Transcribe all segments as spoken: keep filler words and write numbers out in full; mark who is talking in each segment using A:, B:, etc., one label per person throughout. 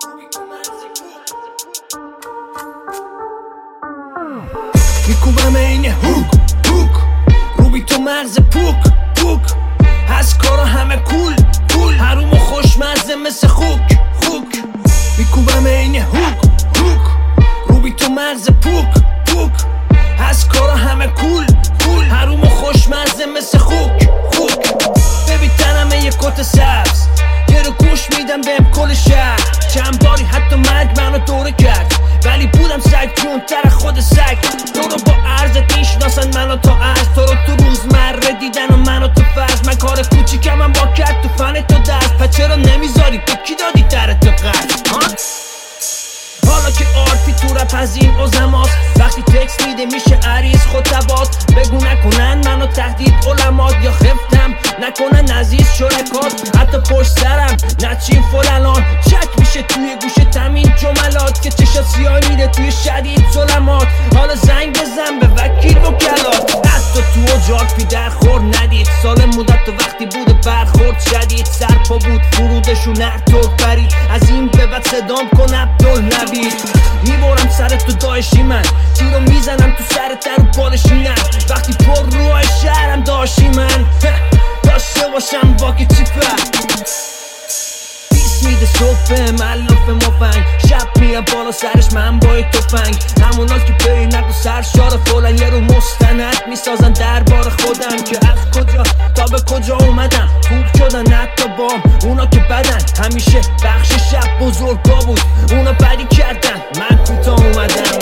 A: میکوبم اینه هوک هوک رو بی تو مغز پوک پوک هست کارا همه کول کول حروم و خوشمزه مثل خوک خوک میکوبم اینه هوک هوک رو بی تو مغز پوک پوک هست کارا همه کول کول حروم و خوشمزه مثل خوک خوک ببین تنمه یه کت سبز یه رو گوش میدم بهم کل شهر چند باری حتی مرگ منو دوره کرد ولی بودم سگ جون تر خود سگ تو رو با عرضت میشناسن منو تا از تو رو تو روزمره دیدن و منو تو فرض من کار کوچیکم من با کرد تو فن تو دست پس چرا نمیذاری به کی دادی در تو قرد حالا که آرتی تو رپ از این عظماست وقتی تکس میده میشه عریض خود تباست بگو نکنن منو تهدید علمات یا خفتم نکنن عزیز شرکات حتی پشت سرم نچین فلالان شک میشه توی گوش تمین جملات که چشا سیاه میده توی شدید ظلمات حالا زنگ بزن به وکیل وکلات حتی تو اجار پی در خور ندید سال مدت تو وقتی بوده برخورد شدید سرپا بود فرودشون ارتور برید از این به بعد صدام کن عبدالنبی میبارم سر تو داشی من تیرو میزنم تو سر در و بالشینم وقتی پر روی شهرم داشتی من داشته باشم واقعی چیپر بیس میده صبح ملاف مفنگ شب میرم بالا سرش من با توفنگ همونا که بری نقل سرشار فولن یه رو مستند میسازن دربار خودم که از کجا تا به کجا اومدم خوب شدن حتی بام اونا که بدن همیشه بخش شب بزرگا بود اونا بدی کردن من کوتا اومدم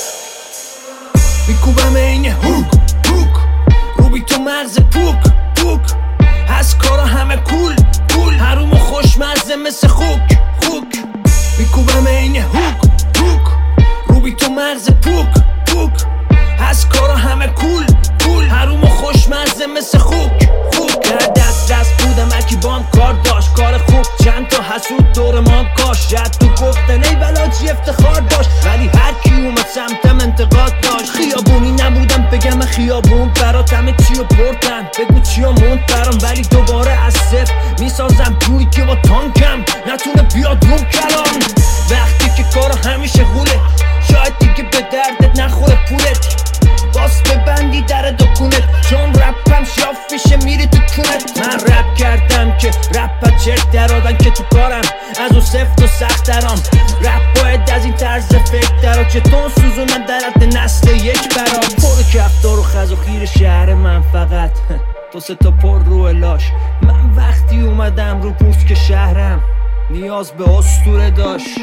A: میکوبم اینه هوک هوک رو بی تو مغز پوک پوک هست کارا همه کول کول حروم و خوشمزه مثل خوک خوک میکوبم اینه هوک هوک رو بی تو مغز پوک پوک هست کارا همه کول کول حروم و خوشمزه مثل خوک خوک در دست دست بودم اکی بام کار داشت کار خوب چند تا حسود دور ما کاش شد تو گفتن ای بلاجی افتخار داشت ولی هر کی اومد سمتم انتقاد داشت خیابونی نبودم بگم خیابون برات همه چیو بردن بگو چیو موند برام ولی دوباره از صفر میسازم جوری که با تانکم نتونه بیاد روم کلام وقتی که کارا همیشه غوله شاید دیگه به دردت نخوره پولت باز ببندی در دکونت چون رپم شاف میشه میری تو کونت من رپ کردم که رپ چرک درادن که تو کارم از اون سفت و سخت درام رپ باید از این طرز فکر درا که تون سوزونم در حد نسل یک برام پر کفتار و خز و خیر شهر من فقط تو سه تا پر رو لاش من وقتی اومدم رو پوست که شهرم نیاز به اسطوره داشت